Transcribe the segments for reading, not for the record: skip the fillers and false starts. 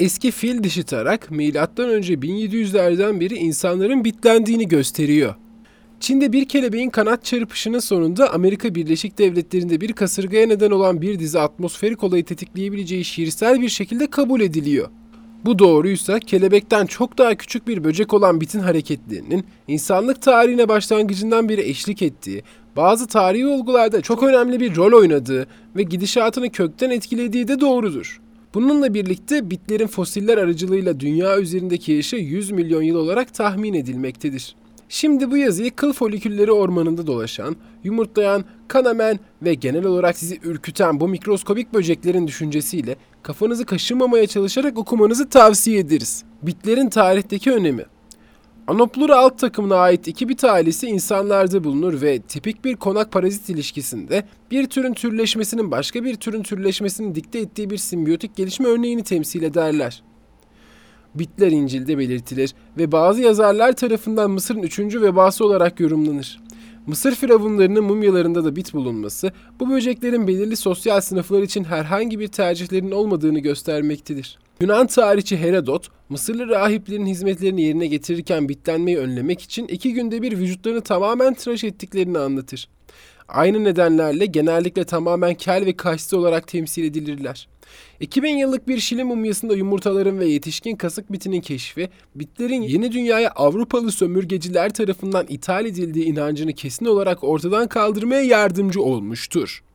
Eski fil dişi tarak, M.Ö. 1700'lerden beri insanların bitlendiğini gösteriyor. Çin'de bir kelebeğin kanat çırpışının sonunda Amerika Birleşik Devletleri'nde bir kasırgaya neden olan bir dizi atmosferik olayı tetikleyebileceği şiirsel bir şekilde kabul ediliyor. Bu doğruysa kelebekten çok daha küçük bir böcek olan bitin hareketlerinin insanlık tarihine başlangıcından beri eşlik ettiği, bazı tarihi olgularda çok önemli bir rol oynadığı ve gidişatını kökten etkilediği de doğrudur. Bununla birlikte bitlerin fosiller aracılığıyla dünya üzerindeki yaşı 100 milyon yıl olarak tahmin edilmektedir. Şimdi bu yazıyı kıl folikülleri ormanında dolaşan, yumurtlayan, kan emen ve genel olarak sizi ürküten bu mikroskobik böceklerin düşüncesiyle kafanızı kaşımamaya çalışarak okumanızı tavsiye ederiz. Bitlerin tarihteki önemi. Anoplura alt takımına ait iki bit ailesi insanlarda bulunur ve tipik bir konak-parazit ilişkisinde bir türün türleşmesinin başka bir türün türleşmesini dikte ettiği bir simbiyotik gelişme örneğini temsil ederler. Bitler İncil'de belirtilir ve bazı yazarlar tarafından Mısır'ın 3. vebası olarak yorumlanır. Mısır firavunlarının mumyalarında da bit bulunması, bu böceklerin belirli sosyal sınıflar için herhangi bir tercihlerinin olmadığını göstermektedir. Yunan tarihçi Herodot, Mısırlı rahiplerin hizmetlerini yerine getirirken bitlenmeyi önlemek için 2 günde bir vücutlarını tamamen tıraş ettiklerini anlatır. Aynı nedenlerle genellikle tamamen kel ve kaşsız olarak temsil edilirler. 2000 yıllık bir Şili mumyasında yumurtaların ve yetişkin kasık bitinin keşfi, bitlerin yeni dünyaya Avrupalı sömürgeciler tarafından ithal edildiği inancını kesin olarak ortadan kaldırmaya yardımcı olmuştur.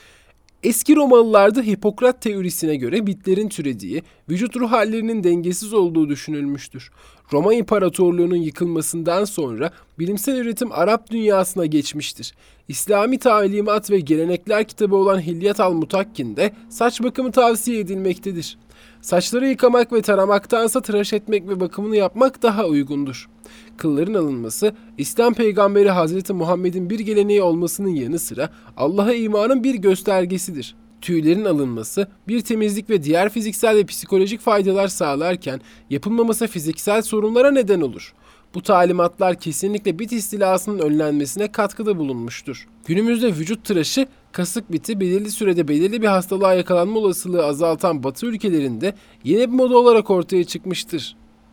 Eski Romalılarda Hipokrat teorisine göre bitlerin türediği, vücut ruh hallerinin dengesiz olduğu düşünülmüştür. Roma İmparatorluğu'nun yıkılmasından sonra bilimsel üretim Arap dünyasına geçmiştir. İslami talimat ve gelenekler kitabı olan Hilyat al-Mutakkin'de saç bakımı tavsiye edilmektedir. Saçları yıkamak ve taramaktansa tıraş etmek ve bakımını yapmak daha uygundur. Kılların alınması, İslam peygamberi Hazreti Muhammed'in bir geleneği olmasının yanı sıra Allah'a imanın bir göstergesidir. Tüylerin alınması, bir temizlik ve diğer fiziksel ve psikolojik faydalar sağlarken yapılmaması fiziksel sorunlara neden olur. Bu talimatlar kesinlikle bit istilasının önlenmesine katkıda bulunmuştur. Günümüzde vücut tıraşı, kasık biti belirli sürede belirli bir hastalığa yakalanma olasılığı azaltan Batı ülkelerinde yeni bir moda olarak ortaya çıkmıştır.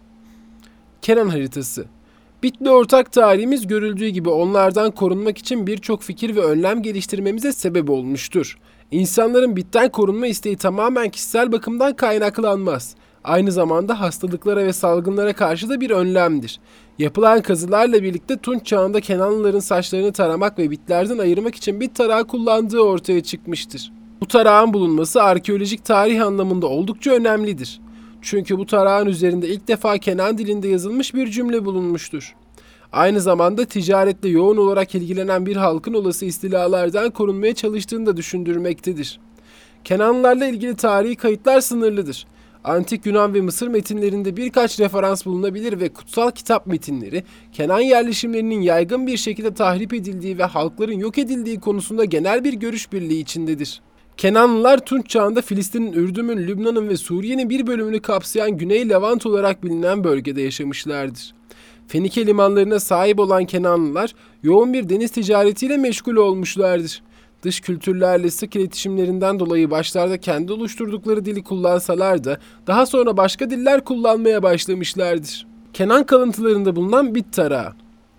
Kenan haritası. Bitle ortak tarihimiz görüldüğü gibi onlardan korunmak için birçok fikir ve önlem geliştirmemize sebep olmuştur. İnsanların bitten korunma isteği tamamen kişisel bakımdan kaynaklanmaz. Aynı zamanda hastalıklara ve salgınlara karşı da bir önlemdir. Yapılan kazılarla birlikte Tunç çağında Kenanlıların saçlarını taramak ve bitlerden ayırmak için bit tarağı kullandığı ortaya çıkmıştır. Bu tarağın bulunması arkeolojik tarih anlamında oldukça önemlidir. Çünkü bu tarağın üzerinde ilk defa Kenan dilinde yazılmış bir cümle bulunmuştur. Aynı zamanda ticaretle yoğun olarak ilgilenen bir halkın olası istilalardan korunmaya çalıştığını da düşündürmektedir. Kenanlılarla ilgili tarihi kayıtlar sınırlıdır. Antik Yunan ve Mısır metinlerinde birkaç referans bulunabilir ve kutsal kitap metinleri, Kenan yerleşimlerinin yaygın bir şekilde tahrip edildiği ve halkların yok edildiği konusunda genel bir görüş birliği içindedir. Kenanlılar Tunç çağında Filistin'in, Ürdün'ün, Lübnan'ın ve Suriye'nin bir bölümünü kapsayan Güney Levant olarak bilinen bölgede yaşamışlardır. Fenike limanlarına sahip olan Kenanlılar yoğun bir deniz ticaretiyle meşgul olmuşlardır. Dış kültürlerle sık iletişimlerinden dolayı başlarda kendi oluşturdukları dili kullansalar da daha sonra başka diller kullanmaya başlamışlardır. Kenan kalıntılarında bulunan bit tarağı.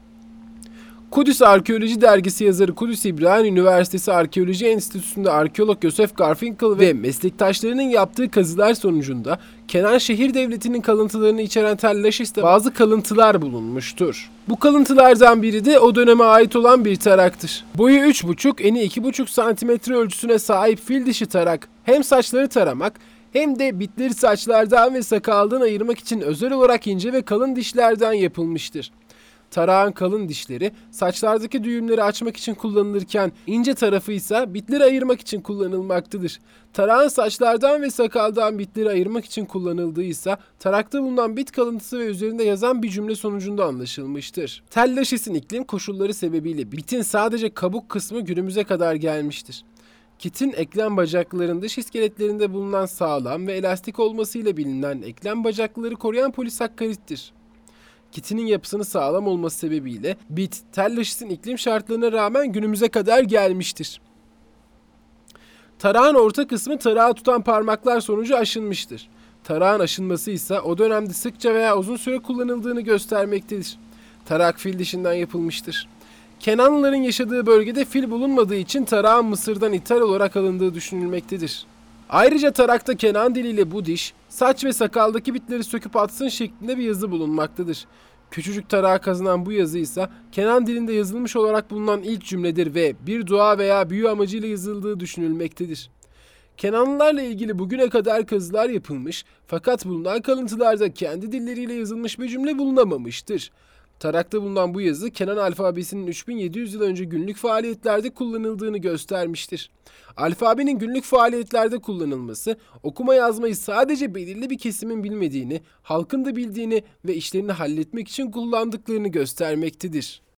Kudüs Arkeoloji Dergisi yazarı Kudüs İbrahim Üniversitesi Arkeoloji Enstitüsü'nde arkeolog Joseph Garfinkel ve meslektaşlarının yaptığı kazılar sonucunda Kenan şehir devletinin kalıntılarını içeren Tel Laşis'te bazı kalıntılar bulunmuştur. Bu kalıntılardan biri de o döneme ait olan bir taraktır. Boyu 3,5, eni 2,5 santimetre ölçüsüne sahip fil dişi tarak hem saçları taramak hem de bitleri saçlardan ve sakaldan ayırmak için özel olarak ince ve kalın dişlerden yapılmıştır. Tarağın kalın dişleri saçlardaki düğümleri açmak için kullanılırken ince tarafı ise bitleri ayırmak için kullanılmaktadır. Tarağın saçlardan ve sakaldan bitleri ayırmak için kullanıldığı ise tarakta bulunan bit kalıntısı ve üzerinde yazan bir cümle sonucunda anlaşılmıştır. Tel Laşis'in iklim koşulları sebebiyle bitin sadece kabuk kısmı günümüze kadar gelmiştir. Kitin eklem bacaklarının dış iskeletlerinde bulunan sağlam ve elastik olmasıyla bilinen eklem bacakları koruyan polisakkarittir. Kitinin yapısının sağlam olması sebebiyle bit, Tel Laşis'in iklim şartlarına rağmen günümüze kadar gelmiştir. Tarağın orta kısmı tarağı tutan parmaklar sonucu aşınmıştır. Tarağın aşınması ise o dönemde sıkça veya uzun süre kullanıldığını göstermektedir. Tarak fil dişinden yapılmıştır. Kenanlıların yaşadığı bölgede fil bulunmadığı için tarağın Mısır'dan ithal olarak alındığı düşünülmektedir. Ayrıca tarakta Kenan diliyle bu diş, saç ve sakaldaki bitleri söküp atsın şeklinde bir yazı bulunmaktadır. Küçücük tarağa kazınan bu yazı ise Kenan dilinde yazılmış olarak bulunan ilk cümledir ve bir dua veya büyü amacıyla yazıldığı düşünülmektedir. Kenanlılarla ilgili bugüne kadar kazılar yapılmış fakat bulunan kalıntılarda kendi dilleriyle yazılmış bir cümle bulunamamıştır. Tarakta bulunan bu yazı Kenan alfabesinin 3700 yıl önce günlük faaliyetlerde kullanıldığını göstermiştir. Alfabenin günlük faaliyetlerde kullanılması, okuma yazmayı sadece belirli bir kesimin bilmediğini, halkın da bildiğini ve işlerini halletmek için kullandıklarını göstermektedir.